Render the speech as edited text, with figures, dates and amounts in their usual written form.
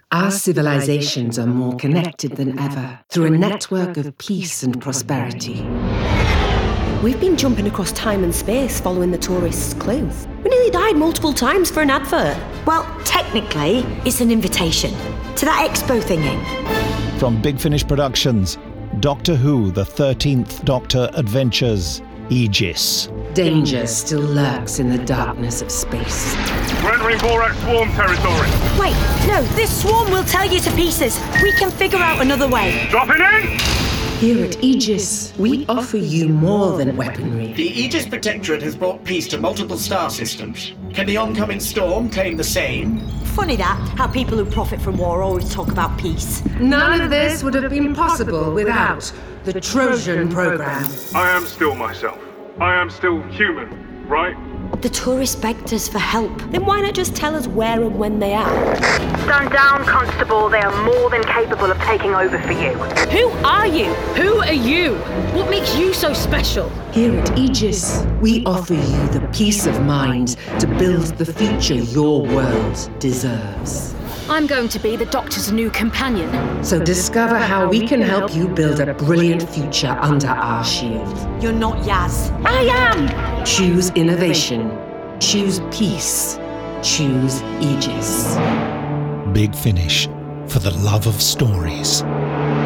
Our civilizations are more connected than ever through a network of peace and prosperity. We've been jumping across time and space following the tourists' clues. We nearly died multiple times for an advert. Well, technically, it's an invitation to that expo thingy. From Big Finish Productions, Doctor Who, The 13th Doctor Adventures, Aegis. Danger still lurks in the darkness of space. We're entering Borak swarm territory. Wait, no, this swarm will tear you to pieces. We can figure out another way. Dropping in! Here at Aegis, we offer you more than weaponry. The Aegis Protectorate has brought peace to multiple star systems. Can the oncoming storm claim the same? Funny that, how people who profit from war always talk about peace. None of this would have been possible without the Trojan program. I am still myself. I am still human, right? The tourists begged us for help. Then why not just tell us where and when they are? Stand down, Constable. They are more than capable of taking over for you. Who are you? Who are you? What makes you so special? Here at Aegis, we offer you the peace of mind to build the future your world deserves. I'm going to be the Doctor's new companion. So discover how we can help you build a brilliant future under our shield. You're not Yaz. I am! Choose innovation. Choose peace. Choose Aegis. Big Finish, for the love of stories.